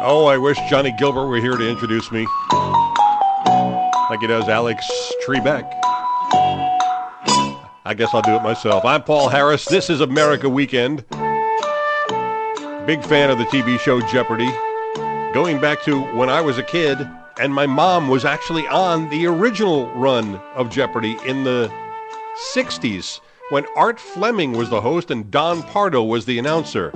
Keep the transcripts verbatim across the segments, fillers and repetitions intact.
Oh, I wish Johnny Gilbert were here to introduce me, like he does Alex Trebek. I guess I'll do it myself. I'm Paul Harris. This is America Weekend. Big fan of the T V show Jeopardy. Going back to when I was a kid, and my mom was actually on the original run of Jeopardy in the sixties, when Art Fleming was the host and Don Pardo was the announcer.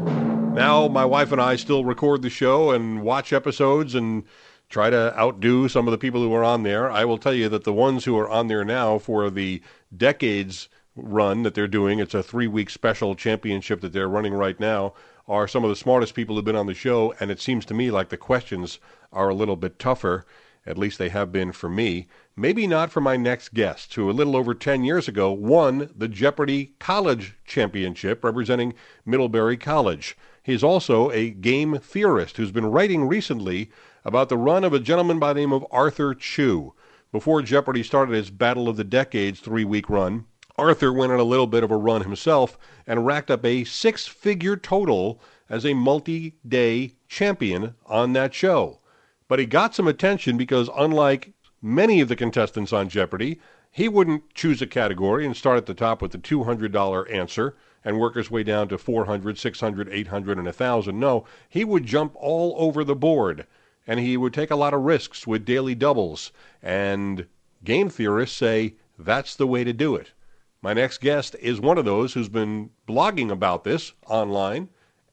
Now my wife and I still record the show and watch episodes and try to outdo some of the people who are on there. I will tell you that the ones who are on there now for the decades run that they're doing, it's a three-week special championship that they're running right now, are some of the smartest people who've been on the show, and it seems to me like the questions are a little bit tougher. At least they have been for me. Maybe not for my next guest, who a little over ten years ago won the Jeopardy College Championship representing Middlebury College. He's also a game theorist who's been writing recently about the run of a gentleman by the name of Arthur Chu. Before Jeopardy started its Battle of the Decades three-week run, Arthur went on a little bit of a run himself and racked up a six-figure total as a multi-day champion on that show. But he got some attention because, unlike many of the contestants on Jeopardy, he wouldn't choose a category and start at the top with the two hundred dollars answer and work his way down to four hundred dollars, six hundred dollars, eight hundred dollars, and one thousand dollars. No, he would jump all over the board, and he would take a lot of risks with daily doubles. And game theorists say that's the way to do it. My next guest is one of those who's been blogging about this online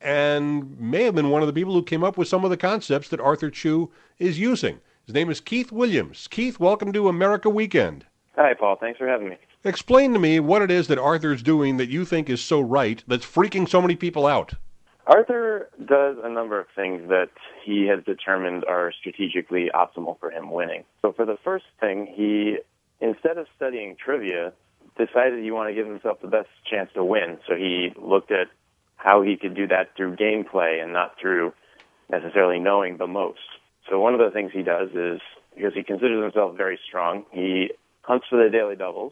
and may have been one of the people who came up with some of the concepts that Arthur Chu is using. His name is Keith Williams. Keith, welcome to America Weekend. Hi, Paul. Thanks for having me. Explain to me what it is that Arthur's doing that you think is so right that's freaking so many people out. Arthur does a number of things that he has determined are strategically optimal for him winning. So for the first thing, he, instead of studying trivia, decided he wanted to give himself the best chance to win. So he looked at how he could do that through gameplay and not through necessarily knowing the most. So one of the things he does is, because he considers himself very strong, he hunts for the daily doubles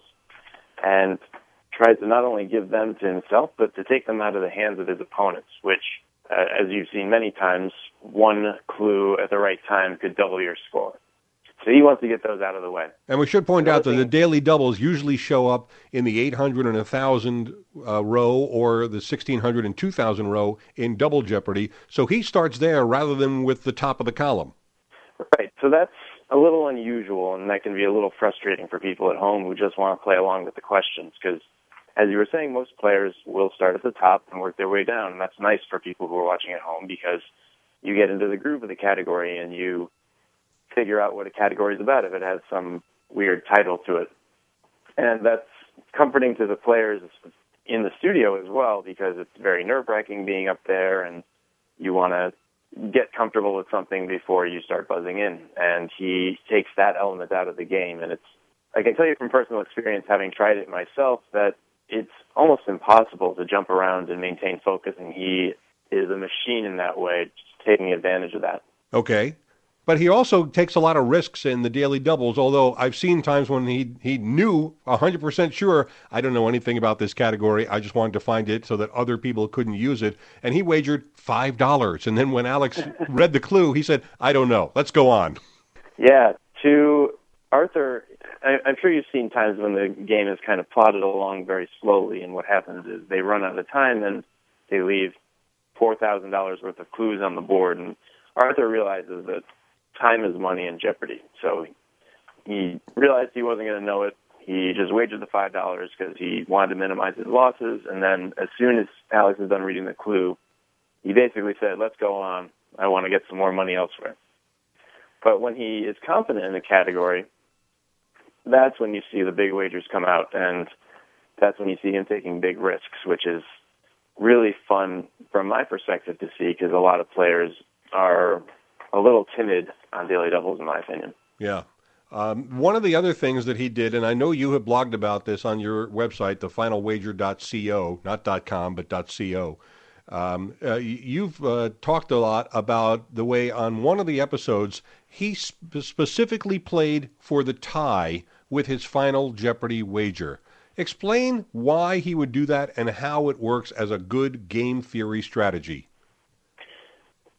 and tries to not only give them to himself, but to take them out of the hands of his opponents, which, uh, as you've seen many times, one clue at the right time could double your score. So he wants to get those out of the way. And we should point out that the daily doubles usually show up in the eight hundred and one thousand uh, row or the sixteen hundred and two thousand row in Double Jeopardy. So he starts there rather than with the top of the column. Right. So that's a little unusual, and that can be a little frustrating for people at home who just want to play along with the questions, because, as you were saying, most players will start at the top and work their way down, and that's nice for people who are watching at home because you get into the groove of the category and you figure out what a category is about if it has some weird title to it. And that's comforting to the players in the studio as well, because it's very nerve-wracking being up there and you want to get comfortable with something before you start buzzing in. And he takes that element out of the game. And it's, I can tell you from personal experience, having tried it myself, that it's almost impossible to jump around and maintain focus, and he is a machine in that way, just taking advantage of that. Okay. But he also takes a lot of risks in the daily doubles, although I've seen times when he he knew one hundred percent sure, I don't know anything about this category, I just wanted to find it so that other people couldn't use it, and he wagered five dollars. And then when Alex read the clue, he said, I don't know, let's go on. Yeah, to Arthur, I, I'm sure you've seen times when the game is kind of plodded along very slowly, and what happens is they run out of time and they leave four thousand dollars worth of clues on the board, and Arthur realizes that time is money in Jeopardy. So he realized he wasn't going to know it. He just wagered the five dollars because he wanted to minimize his losses. And then as soon as Alex was done reading the clue, he basically said, let's go on. I want to get some more money elsewhere. But when he is confident in a category, that's when you see the big wagers come out. And that's when you see him taking big risks, which is really fun from my perspective to see, because a lot of players are a little timid on daily doubles, in my opinion. Yeah. Um, one of the other things that he did, and I know you have blogged about this on your website, the final wager dot co, not .com, but .co. Um, uh, you've uh, talked a lot about the way on one of the episodes he sp- specifically played for the tie with his final Jeopardy wager. Explain why he would do that and how it works as a good game theory strategy.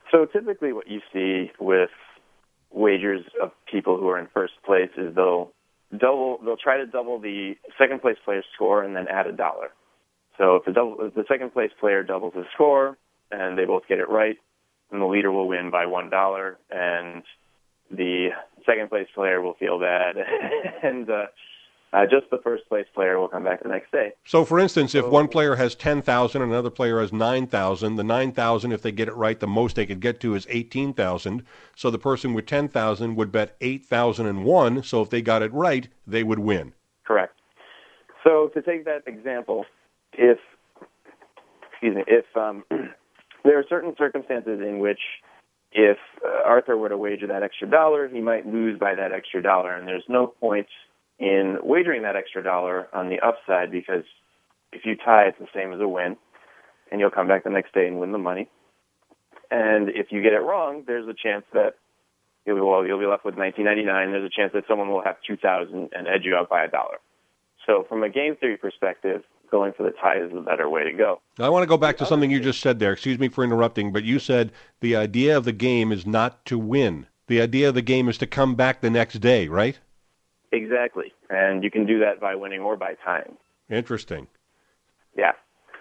So typically what you see with wagers of people who are in first place is they'll double, they'll try to double the second place player's score and then add a dollar. So if the, double, if the second place player doubles his score and they both get it right, then the leader will win by one dollar, and the second place player will feel bad, and uh, uh, just the first place player will come back the next day. So, for instance, if So, one player has ten thousand and another player has nine thousand, the nine thousand, if they get it right, the most they could get to is eighteen thousand. So the person with ten thousand would bet eight thousand one, so if they got it right, they would win. Correct. So to take that example, if, excuse me, if um, there are certain circumstances in which if uh, Arthur were to wager that extra dollar, he might lose by that extra dollar, and there's no point in wagering that extra dollar on the upside, because if you tie, it's the same as a win, and you'll come back the next day and win the money. And if you get it wrong, there's a chance that you'll be, well, you'll be left with nineteen ninety-nine. There's a chance that someone will have two thousand and edge you out by a dollar. So from a game theory perspective, going for the tie is the better way to go. I want to go back to something you just said there. Excuse me for interrupting, but you said the idea of the game is not to win. The idea of the game is to come back the next day, right? Exactly. And you can do that by winning or by tying. Interesting. Yeah.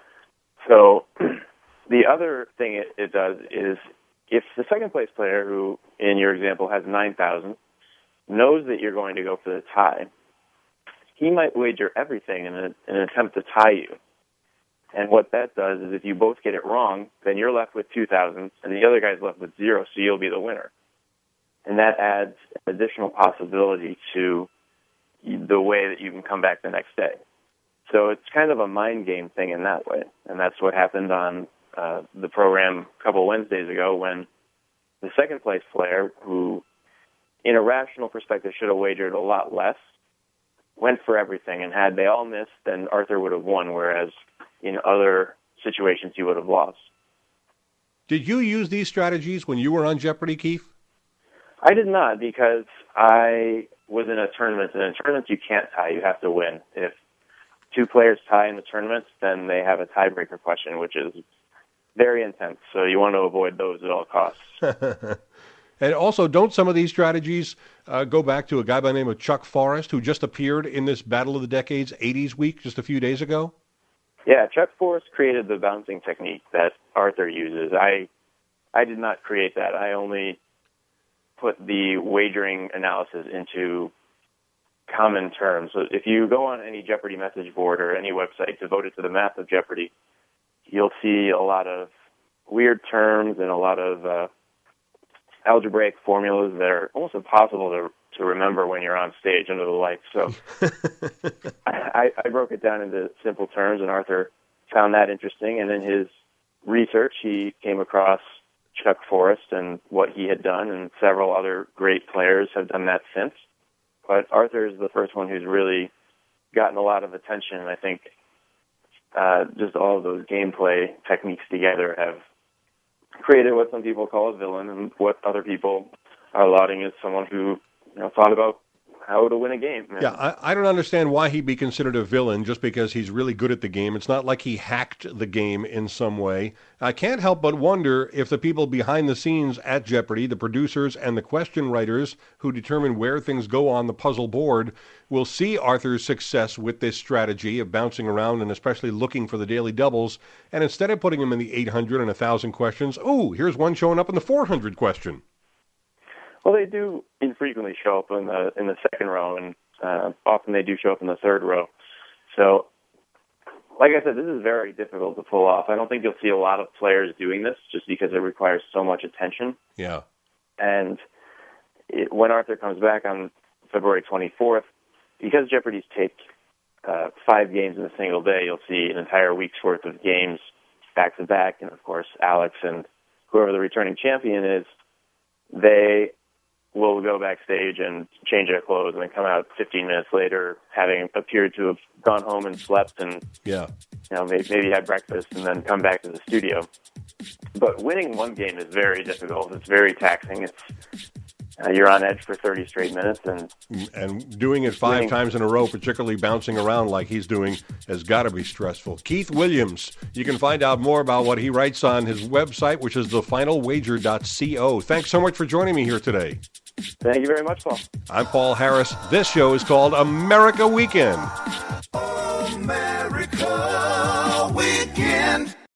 So the other thing it, it does is if the second place player, who in your example has nine thousand, knows that you're going to go for the tie, he might wager everything in, a, in an attempt to tie you. And what that does is if you both get it wrong, then you're left with two thousand, and the other guy's left with zero, so you'll be the winner. And that adds an additional possibility to the way that you can come back the next day. So it's kind of a mind game thing in that way. And that's what happened on uh, the program a couple Wednesdays ago, when the second place player, who in a rational perspective should have wagered a lot less, went for everything, and had they all missed, then Arthur would have won, whereas in other situations he would have lost. Did you use these strategies when you were on Jeopardy, Keith? I did not, because I was in a tournament, and in tournaments you can't tie, you have to win. If two players tie in the tournament, then they have a tiebreaker question, which is very intense, so you want to avoid those at all costs. And also, don't some of these strategies uh, go back to a guy by the name of Chuck Forrest, who just appeared in this Battle of the Decades eighties week just a few days ago? Yeah, Chuck Forrest created the bouncing technique that Arthur uses. I I did not create that. I only put the wagering analysis into common terms. So if you go on any Jeopardy message board or any website devoted to the math of Jeopardy, you'll see a lot of weird terms and a lot of uh, algebraic formulas that are almost impossible to to remember when you're on stage under the lights. So I, I broke it down into simple terms, and Arthur found that interesting. And in his research, he came across Chuck Forrest and what he had done, and several other great players have done that since. But Arthur is the first one who's really gotten a lot of attention, and I think uh, just all of those gameplay techniques together have created what some people call a villain, and what other people are lauding as someone who, you know, thought about how to win a game. Yeah, I, I don't understand why he'd be considered a villain just because he's really good at the game. It's not like he hacked the game in some way. I can't help but wonder if the people behind the scenes at Jeopardy, the producers and the question writers who determine where things go on the puzzle board, will see Arthur's success with this strategy of bouncing around and especially looking for the daily doubles, and instead of putting him in the eight hundred and one thousand questions, oh, here's one showing up in the four hundred question. Well, they do infrequently show up in the in the second row, and uh, often they do show up in the third row. So, like I said, this is very difficult to pull off. I don't think you'll see a lot of players doing this, just because it requires so much attention. Yeah. And it, when Arthur comes back on February twenty-fourth, because Jeopardy's taped uh, five games in a single day, you'll see an entire week's worth of games back to back, and of course, Alex and whoever the returning champion is, they will go backstage and change their clothes and then come out fifteen minutes later having appeared to have gone home and slept and, yeah, you know, maybe, maybe had breakfast and then come back to the studio. But winning one game is very difficult. It's very taxing. It's uh, you're on edge for thirty straight minutes, and and doing it five doing, times in a row, particularly bouncing around like he's doing, has got to be stressful. Keith Williams, you can find out more about what he writes on his website, which is the final wager dot co. Thanks so much for joining me here today. Thank you very much, Paul. I'm Paul Harris. This show is called America Weekend. America Weekend.